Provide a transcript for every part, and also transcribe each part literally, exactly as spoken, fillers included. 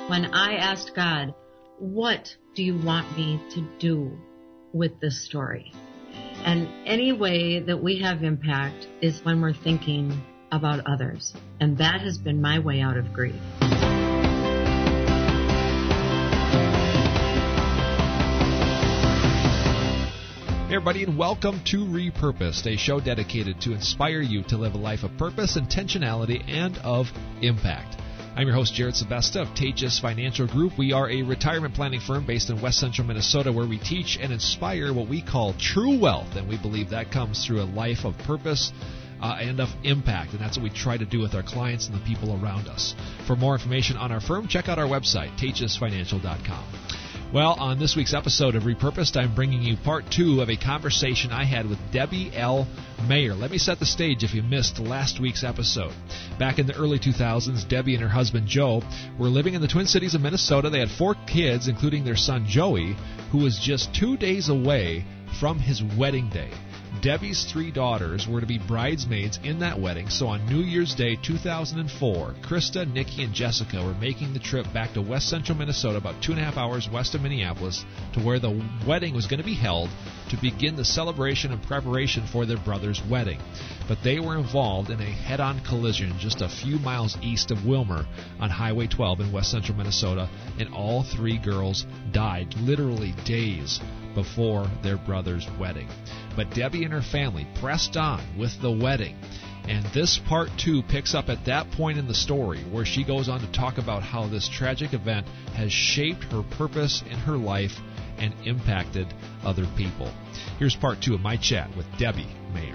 when I asked God, what do you want me to do with this story? And any way that we have impact is when we're thinking about others. And that has been my way out of grief. Hey everybody, and welcome to Repurposed, a show dedicated to inspire you to live a life of purpose, intentionality, and of impact. I'm your host, Jared Sebesta of Tejas Financial Group. We are a retirement planning firm based in West Central Minnesota where we teach and inspire what we call true wealth, and we believe that comes through a life of purpose uh, and of impact, and that's what we try to do with our clients and the people around us. For more information on our firm, check out our website, tejas financial dot com. Well, on this week's episode of Repurposed, I'm bringing you part two of a conversation I had with Debbie L. Mayer. Let me set the stage if you missed last week's episode. Back in the early two thousands, Debbie and her husband Joe were living in the Twin Cities of Minnesota. They had four kids, including their son Joey, who was just two days away from his wedding day. Debbie's three daughters were to be bridesmaids in that wedding, so on New Year's Day two thousand four, Krista, Nikki, and Jessica were making the trip back to West Central Minnesota, about two and a half hours west of Minneapolis, to where the wedding was going to be held to begin the celebration and preparation for their brother's wedding. But they were involved in a head-on collision just a few miles east of Willmar on Highway twelve in West Central Minnesota, and all three girls died literally days before their brother's wedding. But Debbie and her family pressed on with the wedding. And this part two picks up at that point in the story where she goes on to talk about how this tragic event has shaped her purpose in her life and impacted other people. Here's part two of my chat with Debbie Mayer.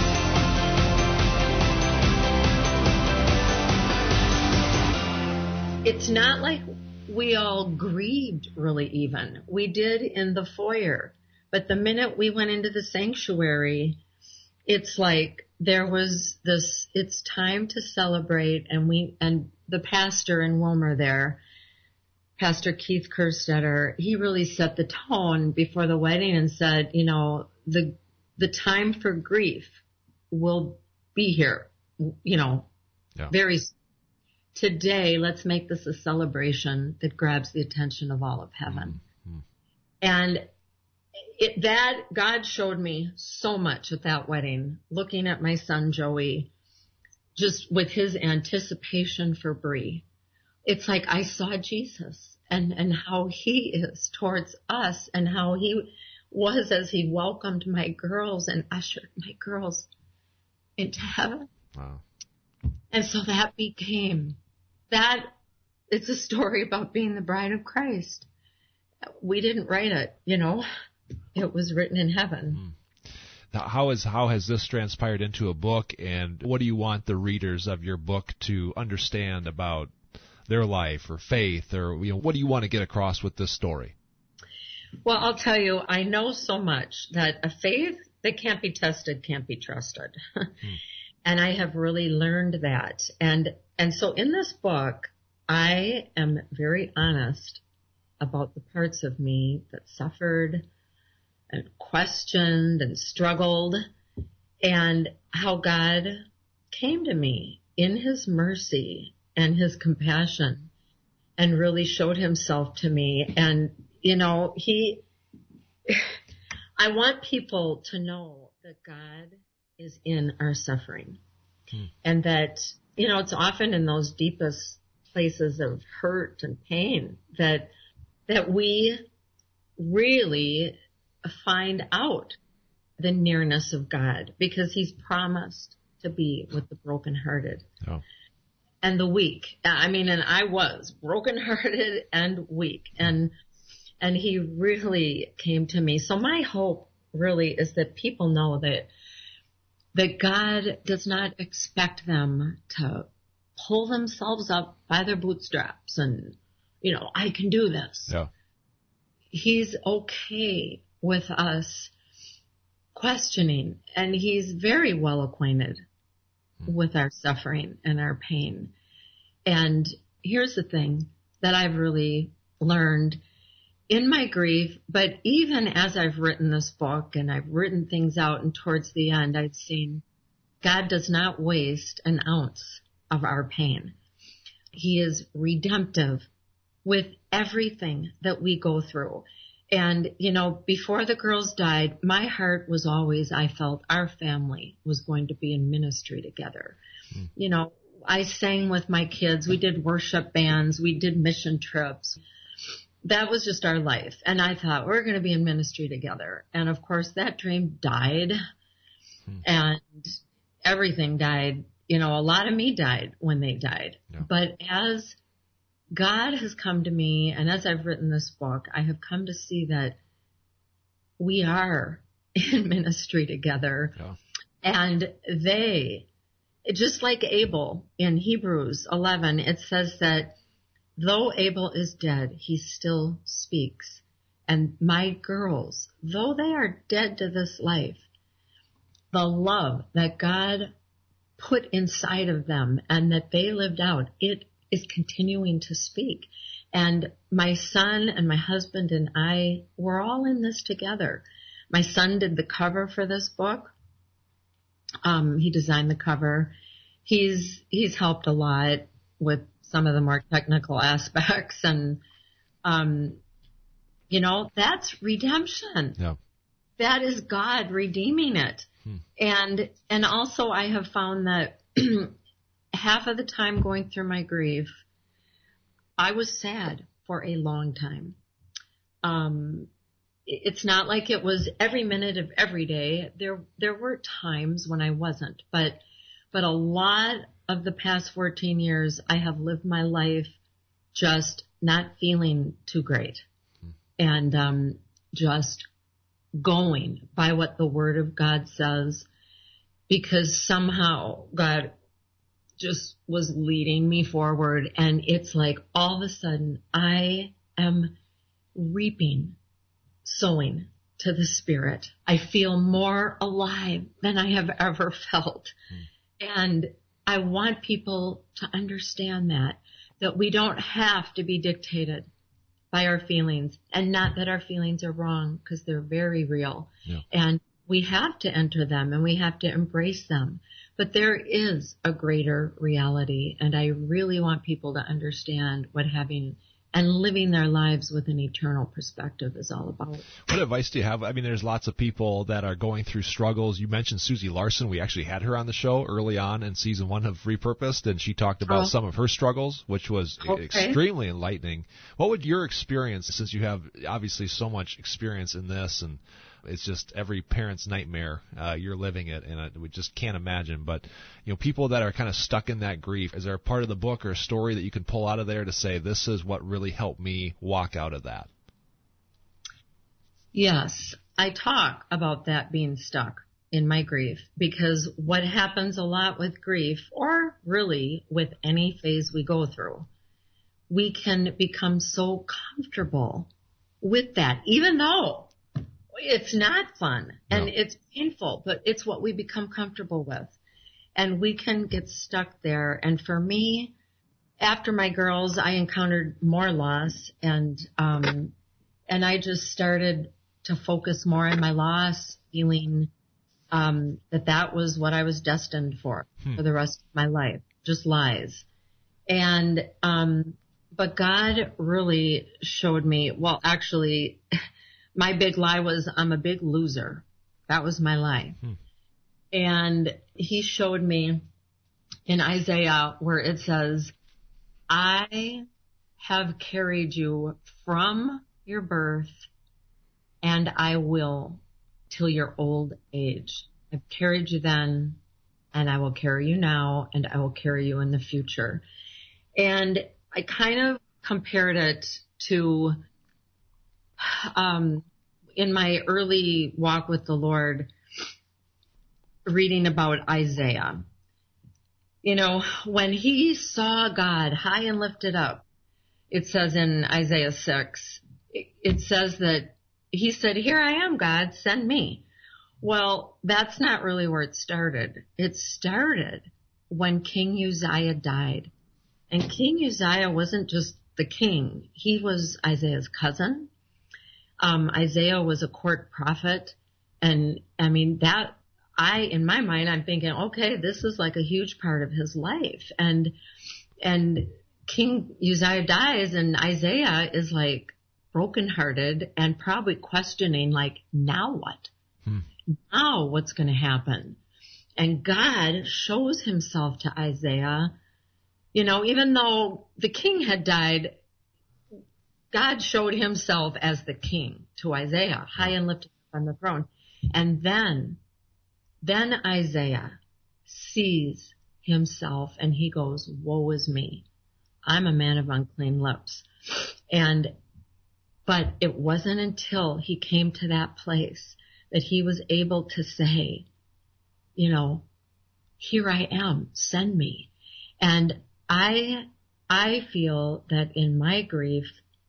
It's not like we all grieved really even. We did in the foyer. But the minute we went into the sanctuary, it's like there was this, it's time to celebrate. And we, and the pastor in Willmar there, Pastor Keith Kerstetter, he really set the tone before the wedding and said, you know, the, the time for grief will be here, you know, yeah. very soon. Today, let's make this a celebration that grabs the attention of all of heaven. Mm-hmm. And it, that, God showed me so much at that wedding, looking at my son Joey, just with his anticipation for Bree. It's like I saw Jesus and, and how he is towards us and how he was as he welcomed my girls and ushered my girls into heaven. Wow. And so that became, that, it's a story about being the bride of Christ. We didn't write it, you know. It was written in heaven. Now, how is how has this transpired into a book, and what do you want the readers of your book to understand about their life or faith, or you know, what do you want to get across with this story? Well, I'll tell you, I know so much that a faith that can't be tested can't be trusted. hmm. And I have really learned that. And and so in this book, I am very honest about the parts of me that suffered and questioned and struggled, and how God came to me in his mercy and his compassion and really showed himself to me. And, you know, he, I want people to know that God is in our suffering. Hmm. And that, you know, it's often in those deepest places of hurt and pain that, that we really find out the nearness of God, because he's promised to be with the brokenhearted oh. and the weak. I mean, and I was brokenhearted and weak, and and he really came to me. So my hope really is that people know that that God does not expect them to pull themselves up by their bootstraps and, you know, I can do this. Yeah. He's okay with us questioning, and he's very well acquainted mm. with our suffering and our pain. And here's the thing that I've really learned in my grief, but even as I've written this book and I've written things out, and towards the end I've seen God does not waste an ounce of our pain. He is redemptive with everything that we go through. And, you know, before the girls died, my heart was always, I felt our family was going to be in ministry together. Mm. You know, I sang with my kids. We did worship bands. We did mission trips. That was just our life. And I thought, we're going to be in ministry together. And of course, that dream died. Hmm. And everything died. You know, a lot of me died when they died. Yeah. But as God has come to me, and as I've written this book, I have come to see that we are in ministry together. Yeah. And they, just like Abel in Hebrews eleven, it says that though Abel is dead, he still speaks. And my girls, though they are dead to this life, the love that God put inside of them and that they lived out, it is continuing to speak. And my son and my husband and I, we're all in this together. My son did the cover for this book. Um, he designed the cover. He's, he's helped a lot with some of the more technical aspects. And, um, you know, that's redemption. Yeah. That is God redeeming it. Hmm. And, and also I have found that half of the time going through my grief, I was sad for a long time. Um, it's not like it was every minute of every day. There, there were times when I wasn't, but, but a lot of the past fourteen years, I have lived my life just not feeling too great hmm. and, um, just going by what the Word of God says, because somehow God just was leading me forward. And it's like all of a sudden I am reaping, sowing to the Spirit. I feel more alive than I have ever felt. Mm. And I want people to understand that, that we don't have to be dictated by our feelings, and not that our feelings are wrong, because they're very real. Yeah. And we have to enter them and we have to embrace them. But there is a greater reality, and I really want people to understand what having and living their lives with an eternal perspective is all about. What advice do you have? I mean, there's lots of people that are going through struggles. You mentioned Susie Larson. We actually had her on the show early on in season one of Repurposed, and she talked about oh. some of her struggles, which was okay. extremely enlightening. What would your experience, since you have obviously so much experience in this, and it's just every parent's nightmare. Uh, you're living it, and I, we just can't imagine. But, you know, people that are kind of stuck in that grief, is there a part of the book or a story that you can pull out of there to say, this is what really helped me walk out of that? Yes, I talk about that being stuck in my grief, because what happens a lot with grief, or really with any phase we go through, we can become so comfortable with that, even though it's not fun and no. it's painful, but it's what we become comfortable with. And we can get stuck there. And for me, after my girls, I encountered more loss, and, um, and I just started to focus more on my loss, feeling, um, that that was what I was destined for, hmm. for the rest of my life, just lies. And, um, but God really showed me, well, actually, my big lie was I'm a big loser. That was my lie. Hmm. And he showed me in Isaiah where it says, I have carried you from your birth, and I will till your old age. I've carried you then, and I will carry you now, and I will carry you in the future. And I kind of compared it to Um, in my early walk with the Lord, reading about Isaiah. You know, when he saw God high and lifted up, it says in Isaiah six, it says that he said, here I am, God, send me. Well, that's not really where it started. It started when King Uzziah died. And King Uzziah wasn't just the king. He was Isaiah's cousin. Um, Isaiah was a court prophet. And I mean, that I, in my mind, I'm thinking, okay, this is like a huge part of his life. And, and King Uzziah dies, and Isaiah is like brokenhearted and probably questioning, like, now what? Hmm. Now what's going to happen? And God shows himself to Isaiah. You know, even though the king had died, God showed himself as the king to Isaiah, high and lifted up on the throne. And then, then Isaiah sees himself and he goes, woe is me. I'm a man of unclean lips. And, but it wasn't until he came to that place that he was able to say, you know, here I am, send me. And I, I feel that in my grief,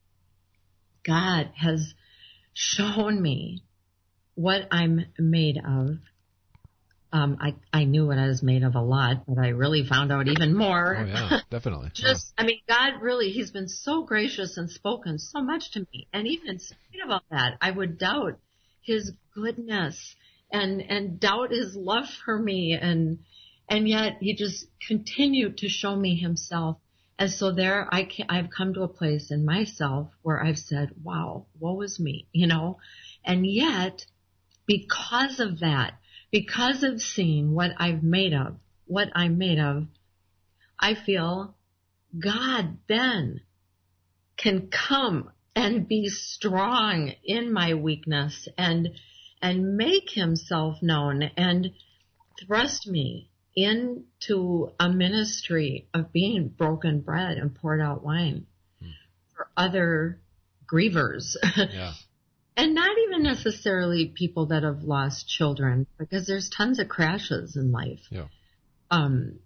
God has shown me what I'm made of. Um, I, I knew what I was made of a lot, but I really found out even more. Oh, yeah, definitely. Just, yeah. I mean, God really, he's been so gracious and spoken so much to me. And even in spite of all that, I would doubt his goodness and, and doubt his love for me. And, and yet he just continued to show me himself. And so there I can, I've come to a place in myself where I've said, wow, woe is me, you know, and yet because of that, because of seeing what I've made of, what I'm made of, I feel God then can come and be strong in my weakness and, and make himself known and thrust me into a ministry of being broken bread and poured out wine hmm. for other grievers. Yeah. And not even necessarily people that have lost children, because there's tons of crashes in life. Yeah. Um,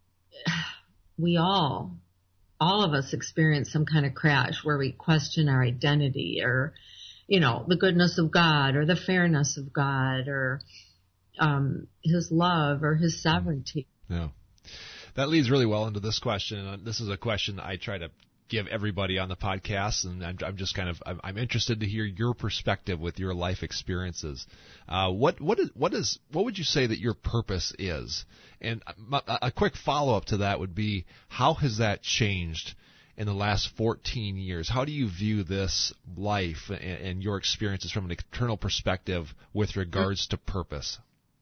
we all, all of us experience some kind of crash where we question our identity or, you know, the goodness of God or the fairness of God or um, his love or his sovereignty. Yeah. That leads really well into this question. This is a question I try to give everybody on the podcast, and I'm, I'm just kind of I'm, I'm interested to hear your perspective with your life experiences. Uh, what what is what is what would you say that your purpose is? And a, a quick follow up to that would be, how has that changed in the last fourteen years? How do you view this life and, and your experiences from an eternal perspective with regards to purpose?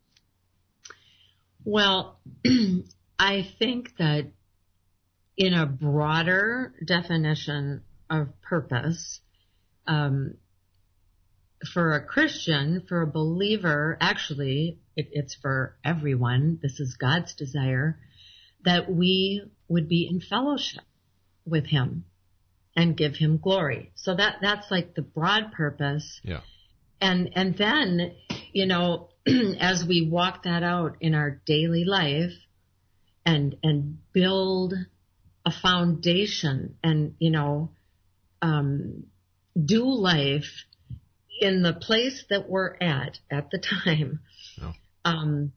Well, I think that in a broader definition of purpose, um, for a Christian, for a believer, actually, it, it's for everyone. This is God's desire that we would be in fellowship with him and give him glory. So that, that's like the broad purpose. Yeah. And, and then, you know, as we walk that out in our daily life and, and build a foundation and, you know, um, do life in the place that we're at at the time. Oh. Um,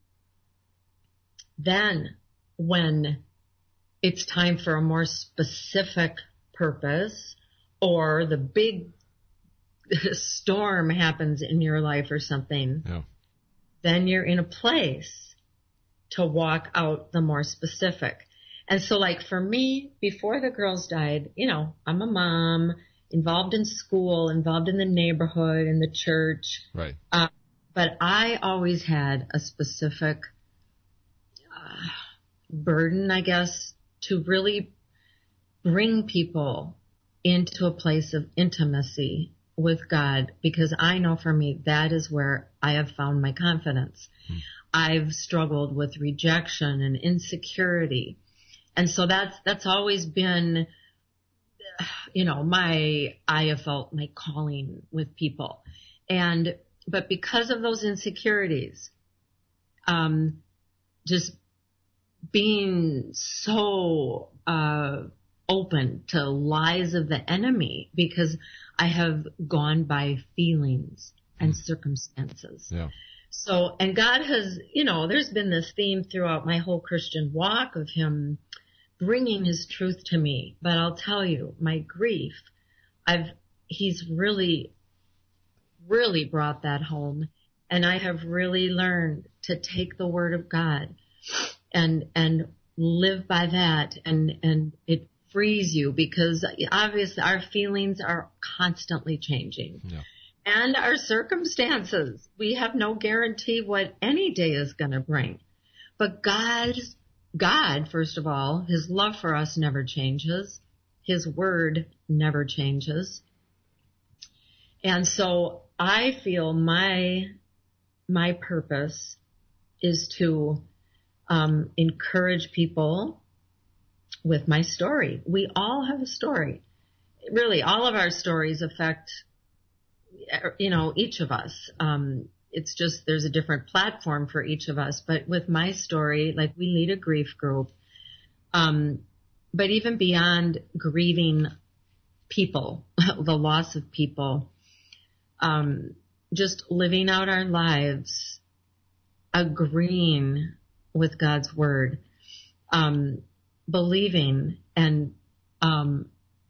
then when it's time for a more specific purpose or the big storm happens in your life or something, yeah. then you're in a place to walk out the more specific. And so, like, for me, before the girls died, you know, I'm a mom, involved in school, involved in the neighborhood, in the church. Right. Uh, but I always had a specific uh, burden, I guess, to really bring people into a place of intimacy with God, because I know for me that is where I have found my confidence. Hmm. I've struggled with rejection and insecurity. And so that's, that's always been, you know, my, I have felt my calling with people. And, but because of those insecurities, um, just being so, uh, open to lies of the enemy, because I have gone by feelings and circumstances. Yeah. So, and God has, you know, there's been this theme throughout my whole Christian walk of him bringing his truth to me. But I'll tell you, my grief, I've, he's really, really brought that home. And I have really learned to take the word of God and, and live by that. And, and it freeze you, because obviously our feelings are constantly changing. Yeah. And our circumstances. We have no guarantee what any day is going to bring. But God, God, first of all, his love for us never changes. His word never changes. And so I feel my, my purpose is to um, encourage people with my story. We all have a story. Really, all of our stories affect, you know, each of us. Um, it's just there's a different platform for each of us. But with my story, like we lead a grief group. Um, but even beyond grieving people, the loss of people, um, just living out our lives, agreeing with God's word, um, believing and um,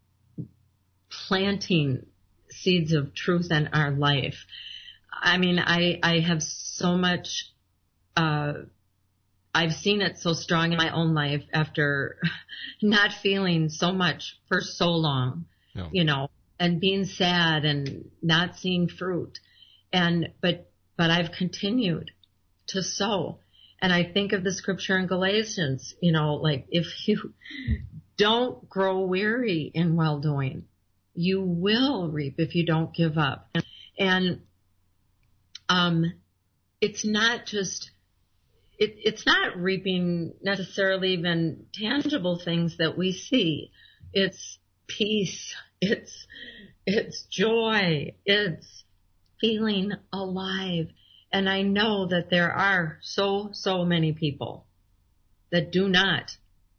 planting seeds of truth in our life. I mean, I, I have so much, uh, I've seen it so strong in my own life after not feeling so much for so long, no. you know, and being sad and not seeing fruit. And, but, but I've continued to sow. And I think of the scripture in Galatians, you know, like if you don't grow weary in well-doing, you will reap if you don't give up. And um, it's not just, it, it's not reaping necessarily even tangible things that we see. It's peace. It's, it's joy. It's feeling alive. And I know that there are so, so many people that do not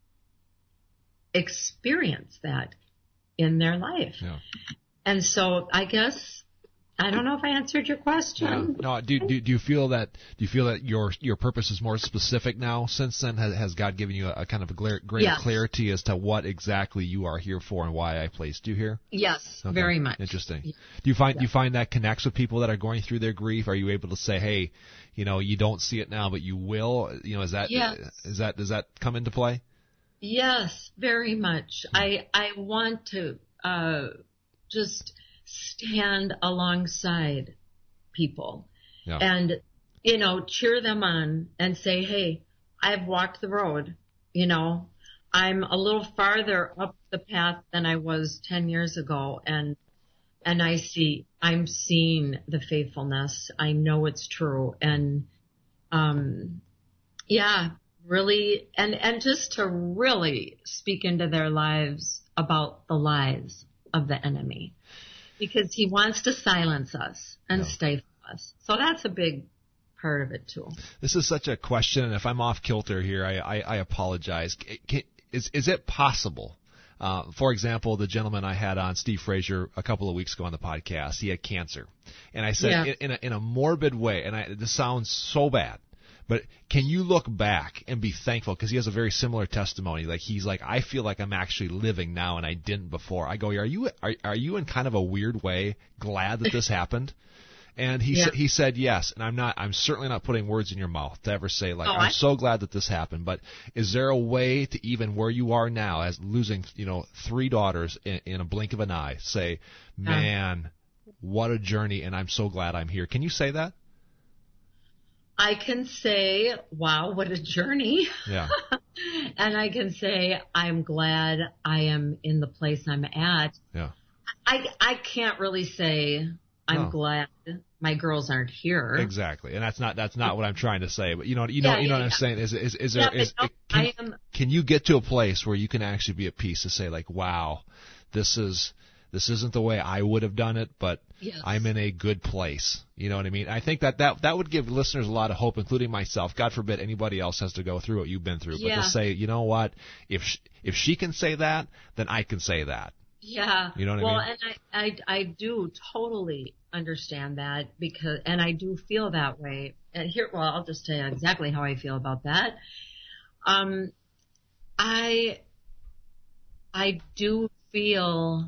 experience that in their life. Yeah. And so I guess, I don't know if I answered your question. Yeah. No, do, do, do you feel that, do you feel that your, your purpose is more specific now since then? Has, has God given you a, a kind of a greater yes. clarity as to what exactly you are here for and why I placed you here? Yes, okay. very much. Interesting. Do you find, yeah. do you find that connects with people that are going through their grief? Are you able to say, hey, you know, you don't see it now, but you will? You know, is that, yes. is that, does that come into play? Yes, very much. Hmm. I, I want to, uh, just stand alongside people yeah. and, you know, cheer them on and say, hey, I've walked the road, you know, I'm a little farther up the path than I was ten years ago. And, and I see, I'm seeing the faithfulness. I know it's true. And, um, yeah, really, and, and just to really speak into their lives about the lies of the enemy. Because he wants to silence us and yeah. stifle us. So that's a big part of it, too. This is such a question, and if I'm off kilter here, I, I, I apologize. Can, is, is it possible, uh, for example, the gentleman I had on, Steve Frazier, a couple of weeks ago on the podcast, he had cancer. And I said, yeah. in, in, a, in a morbid way, and I, this sounds so bad, but can you look back and be thankful? Because he has a very similar testimony. Like he's like, I feel like I'm actually living now, and I didn't before. I go, are you are, are you in kind of a weird way glad that this happened? And he yeah. sa- he said yes. And I'm not. I'm certainly not putting words in your mouth to ever say like oh, I'm I- so glad that this happened. But is there a way to even where you are now, as losing you know three daughters in, in a blink of an eye, say, man, um, what a journey, and I'm so glad I'm here. Can you say that? I can say, wow, what a journey. Yeah. And I can say, I'm glad I am in the place I'm at. Yeah. I, I can't really say I'm no. glad my girls aren't here. Exactly. And that's not, that's not what I'm trying to say. But you know, you know, yeah, you know yeah, what I'm yeah. saying? Is, is, is there, yeah, is, no, can, I am, can you get to a place where you can actually be at peace to say like, wow, this is, this isn't the way I would have done it, but yes. I'm in a good place. You know what I mean? I think that, that that would give listeners a lot of hope, including myself. God forbid anybody else has to go through what you've been through. But yeah. to say, you know what, if she, if she can say that, then I can say that. Yeah. You know what well, I mean? Well, and I, I, I do totally understand that because, and I do feel that way. And here, well, I'll just tell you exactly how I feel about that. Um, I, I do feel,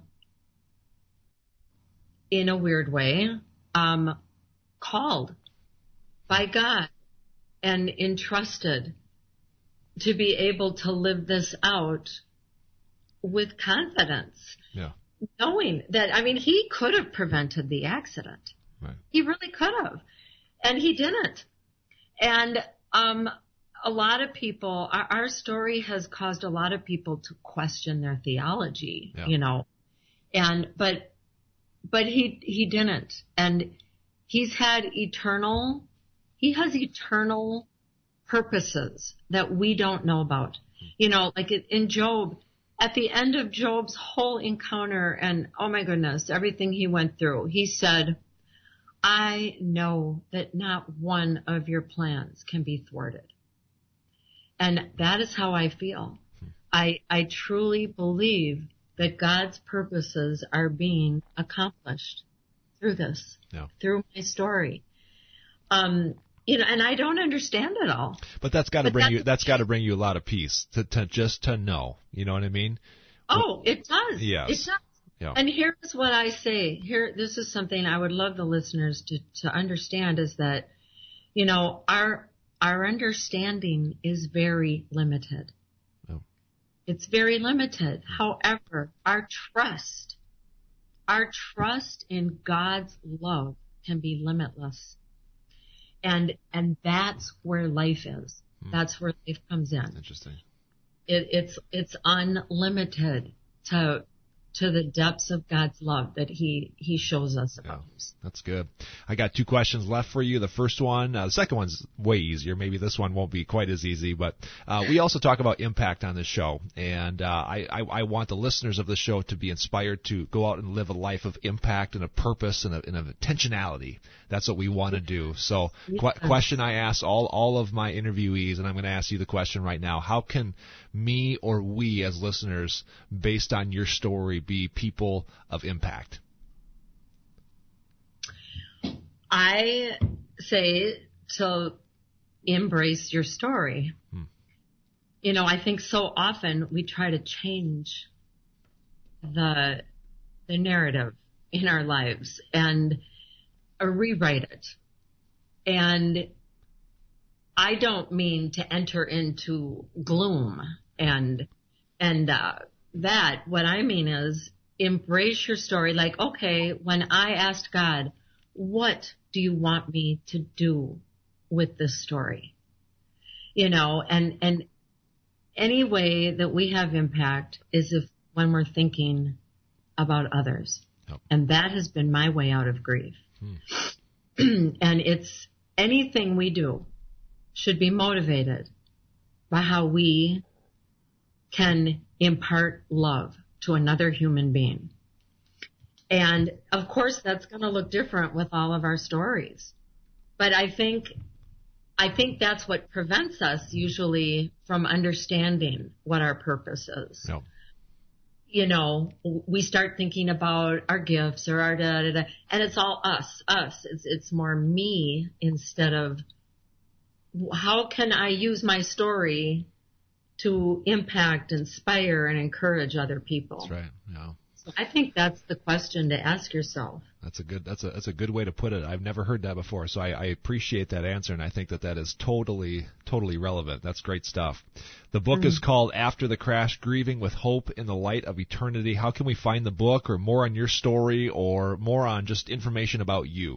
in a weird way, um, called by God and entrusted to be able to live this out with confidence, yeah. knowing that, I mean, he could have prevented the accident. Right. He really could have. And he didn't. And um, a lot of people, our, our story has caused a lot of people to question their theology, yeah. you know. And but but he he didn't. And he's had eternal, he has eternal purposes that we don't know about. You know, like in Job, at the end of Job's whole encounter and, oh my goodness, everything he went through, he said, I know that not one of your plans can be thwarted. And that is how I feel. I, I truly believe that God's purposes are being accomplished through this, yeah. through my story. Um, you know, and I don't understand it all. But that's got to bring that's, you. That's got to bring you a lot of peace to, to just to know. You know what I mean? Oh, it does. Yes. It does. Yeah. And here's what I say. Here, this is something I would love the listeners to, to understand is that, you know, our our understanding is very limited. Oh. It's very limited. However, our trust, our trust in God's love can be limitless. And and that's where life is. Hmm. That's where life comes in. Interesting. It, it's it's unlimited to to the depths of God's love that He He shows us about. Yeah, that's good. I got two questions left for you. The first one, uh, the second one's way easier. Maybe this one won't be quite as easy, but uh, we also talk about impact on this show, and uh, I, I I want the listeners of the show to be inspired to go out and live a life of impact and a purpose and a, and a intentionality. That's what we want to do. So, qu- question I ask all all of my interviewees, and I'm going to ask you the question right now: how can me or we as listeners, based on your story, be people of impact? I say to embrace your story. Hmm. You know, I think so often we try to change the the narrative in our lives and uh, rewrite it. And I don't mean to enter into gloom and and uh, that. What I mean is embrace your story. Like, okay, when I asked God, what do you want me to do with this story? You know, and, and any way that we have impact is if when we're thinking about others. Yep. And that has been my way out of grief. Hmm. And it's anything we do should be motivated by how we can impart love to another human being. And of course, that's going to look different with all of our stories. But I think, I think that's what prevents us usually from understanding what our purpose is. No. You know, we start thinking about our gifts or our da da da, and it's all us, us. It's it's more me instead of how can I use my story to impact, inspire, and encourage other people. That's right. Yeah. So I think that's the question to ask yourself. That's a good. That's a that's a good way to put it. I've never heard that before, so I, I appreciate that answer, and I think that that is totally totally relevant. That's great stuff. The book mm-hmm. is called After the Crash: Grieving with Hope in the Light of Eternity. How can we find the book, or more on your story, or more on just information about you?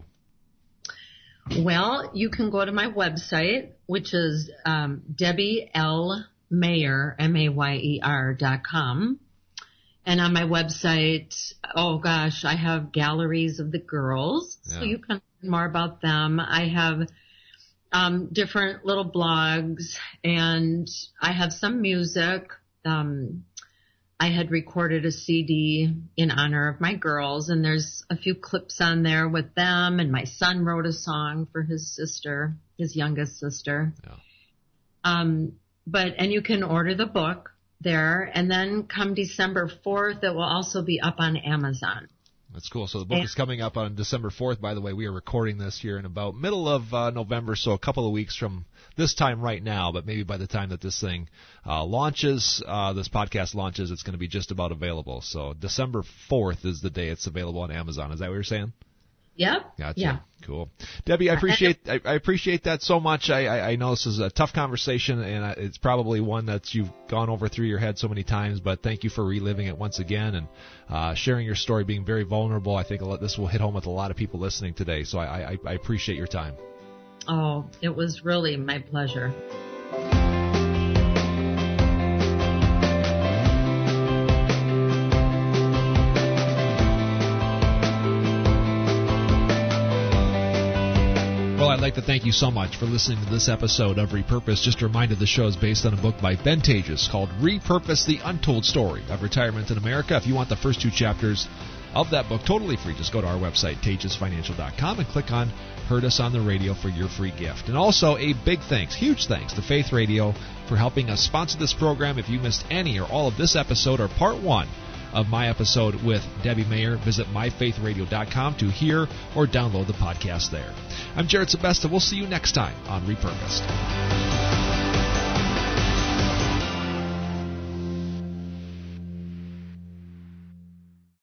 Well, you can go to my website, which is um, Debbie L. Mayer, M A Y E R dot com. And on my website, oh gosh, I have galleries of the girls, yeah. So you can learn more about them. I have um, different little blogs, and I have some music. Um, I had recorded a C D in honor of my girls, and there's a few clips on there with them, and my son wrote a song for his sister, his youngest sister. Yeah. Um, but, and you can order the book there, and then come December fourth, it will also be up on Amazon. That's cool. So the book and, is coming up on December fourth. By the way, we are recording this here in about middle of uh, November, so a couple of weeks from this time right now, but maybe by the time that this thing uh, launches, uh, this podcast launches, it's going to be just about available. So December fourth is the day it's available on Amazon. Is that what you're saying? Yep. Gotcha. Yeah. Cool. Debbie, I appreciate I, I appreciate that so much. I, I, I know this is a tough conversation, and it's probably one that you've gone over through your head so many times, but thank you for reliving it once again and uh, sharing your story, being very vulnerable. I think a lot, this will hit home with a lot of people listening today, so I, I, I appreciate your time. Oh, it was really my pleasure. Well, I'd like to thank you so much for listening to this episode of Repurpose. Just a reminder, the show is based on a book by Ben Tages called Repurpose, The Untold Story of Retirement in America. If you want the first two chapters of that book totally free, just go to our website, tages financial dot com, and click on Heard Us on the Radio for your free gift. And also a big thanks, huge thanks to Faith Radio for helping us sponsor this program. If you missed any or all of this episode or part one of my episode with Debbie Mayer, visit my faith radio dot com to hear or download the podcast there. I'm Jared Sebesta. We'll see you next time on Repurposed.